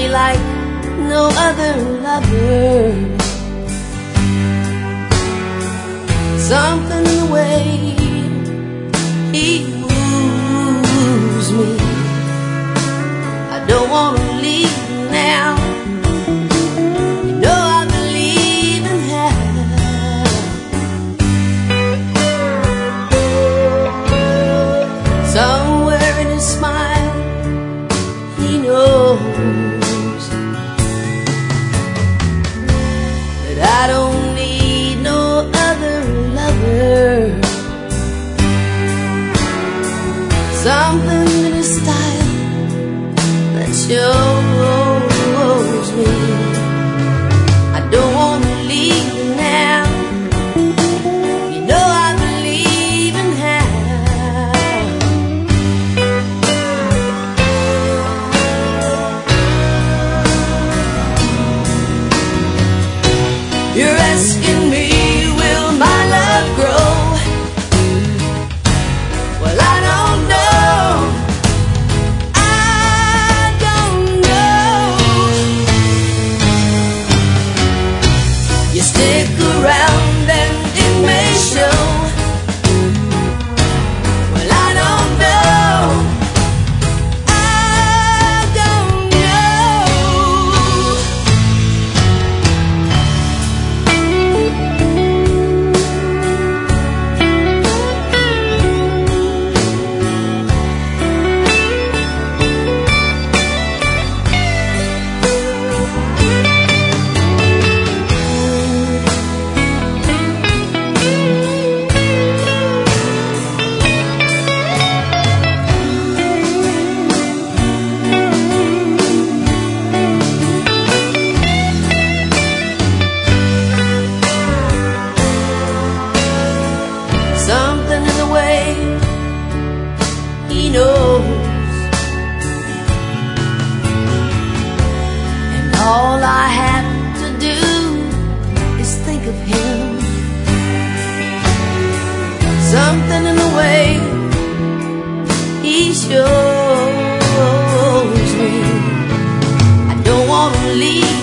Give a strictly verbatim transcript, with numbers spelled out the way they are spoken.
me like no other lover. Something in the way he woos me, I don't want to leave now. You know I believe in hell. Somewhere in his smile he knows that I don't need no other lover. Something in his style that shows me I don't want to leave now. You know I believe in hell. You're asking me, will my love grow? Well, I don't know. I don't know. You stick around and it may show. Well, I don't know. I don't something in the way he knows, and all I have to do is think of him. Something in the way he shows me I don't want to leave.